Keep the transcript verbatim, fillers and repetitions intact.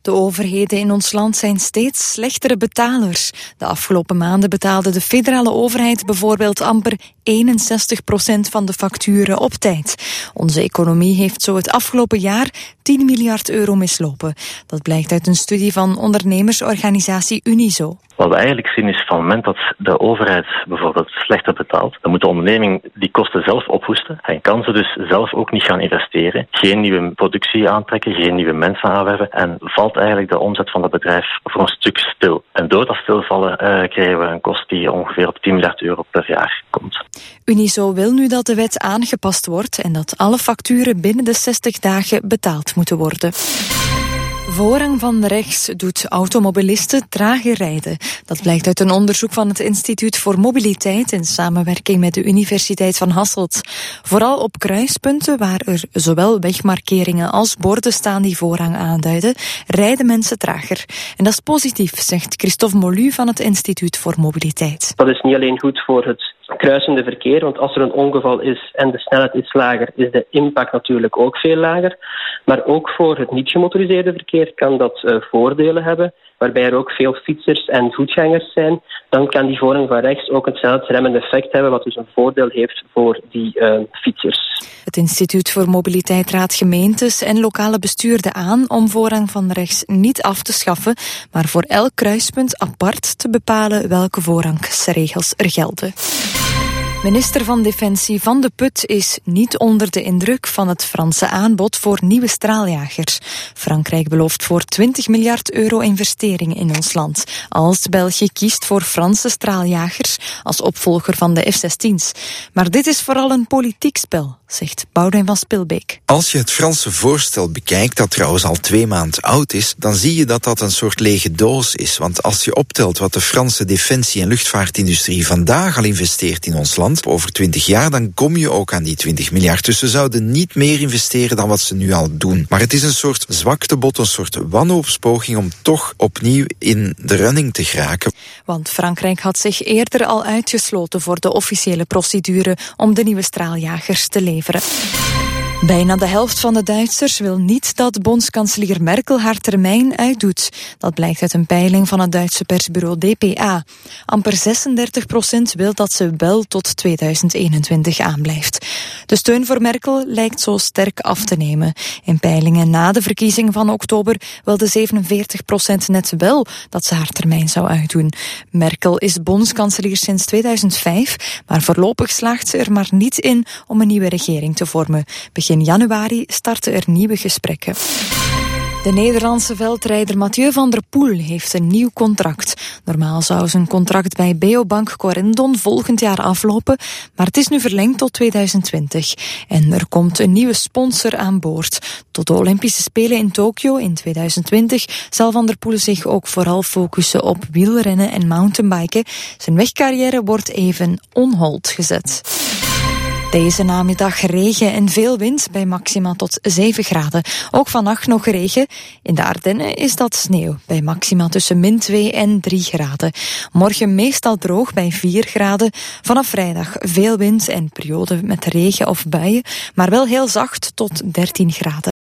De overheden in ons land zijn steeds slechtere betalers. De afgelopen maanden betaalde de federale overheid bijvoorbeeld amper eenenzestig procent van de facturen op tijd. Onze economie heeft zo het afgelopen jaar tien miljard euro mislopen. Dat blijkt uit een studie van ondernemersorganisatie Unizo. Wat we eigenlijk zien is van het moment dat de overheid bijvoorbeeld slechter betaalt, dan moet de onderneming die kosten zelf ophoesten en kan ze dus zelf ook niet gaan investeren, geen nieuwe productie aantrekken, geen nieuwe mensen aanwerven en valt eigenlijk de omzet van het bedrijf voor een stuk stil. En door dat stilvallen uh, krijgen we een kost die ongeveer op tien miljard euro per jaar komt. Unizo wil nu dat de wet aangepast wordt en dat alle facturen binnen de zestig dagen betaald moeten worden. Voorrang van rechts doet automobilisten trager rijden. Dat blijkt uit een onderzoek van het Instituut voor Mobiliteit in samenwerking met de Universiteit van Hasselt. Vooral op kruispunten waar er zowel wegmarkeringen als borden staan die voorrang aanduiden, rijden mensen trager. En dat is positief, zegt Christophe Molu van het Instituut voor Mobiliteit. Dat is niet alleen goed voor het kruisende verkeer, want als er een ongeval is en de snelheid is lager, is de impact natuurlijk ook veel lager. Maar ook voor het niet gemotoriseerde verkeer kan dat uh, voordelen hebben, waarbij er ook veel fietsers en voetgangers zijn. Dan kan die voorrang van rechts ook een snelheidsremmend effect hebben, wat dus een voordeel heeft voor die uh, fietsers. Het Instituut voor Mobiliteit raadt gemeentes en lokale bestuurden aan om voorrang van rechts niet af te schaffen, maar voor elk kruispunt apart te bepalen welke voorrangsregels er gelden. Minister van Defensie Van de Put is niet onder de indruk van het Franse aanbod voor nieuwe straaljagers. Frankrijk belooft voor twintig miljard euro investeringen in ons land, als België kiest voor Franse straaljagers als opvolger van de F zestien's. Maar dit is vooral een politiek spel, zegt Boudewijn van Spilbeek. Als je het Franse voorstel bekijkt, dat trouwens al twee maanden oud is, dan zie je dat dat een soort lege doos is. Want als je optelt wat de Franse defensie- en luchtvaartindustrie vandaag al investeert in ons land, over twintig jaar, dan kom je ook aan die twintig miljard. Dus ze zouden niet meer investeren dan wat ze nu al doen. Maar het is een soort zwaktebod, een soort wanhoopspoging om toch opnieuw in de running te geraken. Want Frankrijk had zich eerder al uitgesloten voor de officiële procedure om de nieuwe straaljagers te leveren. Bijna de helft van de Duitsers wil niet dat bondskanselier Merkel haar termijn uitdoet. Dat blijkt uit een peiling van het Duitse persbureau D P A. Amper zesendertig procent wil dat ze wel tot tweeduizend eenentwintig aanblijft. De steun voor Merkel lijkt zo sterk af te nemen. In peilingen na de verkiezing van oktober wilde zevenenveertig procent net wel dat ze haar termijn zou uitdoen. Merkel is bondskanselier sinds tweeduizend vijf, maar voorlopig slaagt ze er maar niet in om een nieuwe regering te vormen. Begin januari starten er nieuwe gesprekken. De Nederlandse veldrijder Mathieu van der Poel heeft een nieuw contract. Normaal zou zijn contract bij Beobank Corendon volgend jaar aflopen, maar het is nu verlengd tot tweeduizend twintig. En er komt een nieuwe sponsor aan boord. Tot de Olympische Spelen in Tokio in tweeduizend twintig zal Van der Poel zich ook vooral focussen op wielrennen en mountainbiken. Zijn wegcarrière wordt even on hold gezet. Deze namiddag regen en veel wind bij maxima tot zeven graden. Ook vannacht nog regen. In de Ardennen is dat sneeuw bij maxima tussen min twee en drie graden. Morgen meestal droog bij vier graden. Vanaf vrijdag veel wind en periode met regen of buien, maar wel heel zacht tot dertien graden.